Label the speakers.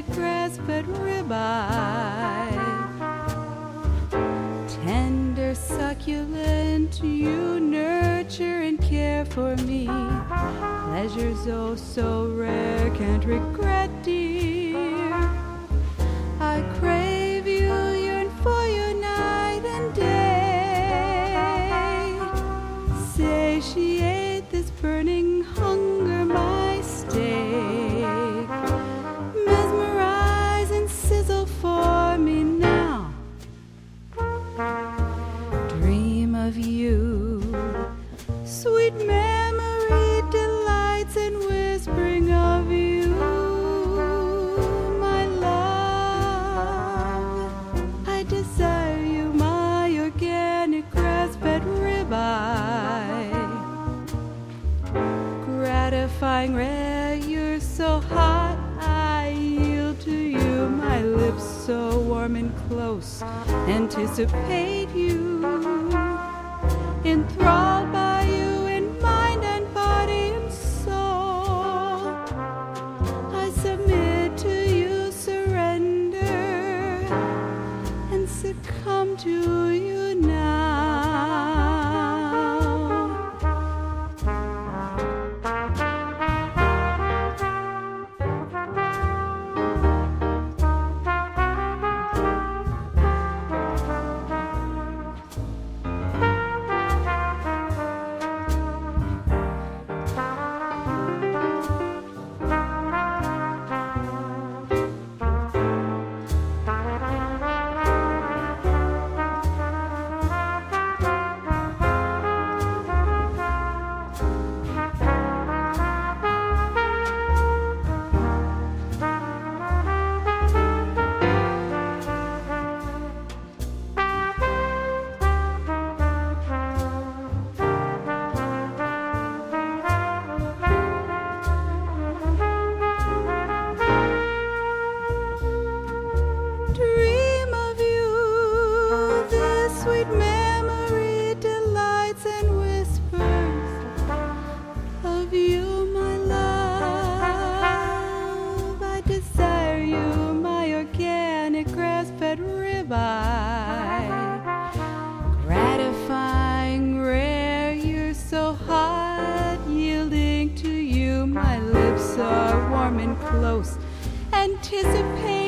Speaker 1: organic grass-fed ribeye. Tender, succulent, you nurture and care for me. Pleasures oh so rare, can't regret, dear. I crave you, yearn for you night and day. Satiate this burning hunger, my steak. Mesmerize and sizzle for me now. Dream of you, sweet memory, delights and whispering of you, my love. I desire you, my organic grass-fed ribeye. Gratifying, rare, you're so hot, I yield to you, my lips so warm and close, anticipate you. Enthralled by you in mind and body and soul, I submit to you, surrender, and succumb to you now. Dream of you, this sweet memory, delights and whispers of you, my love. I desire you, my organic grass-fed ribeye. Gratifying, rare, you're so hot, yielding to you, my lips are warm and close, anticipate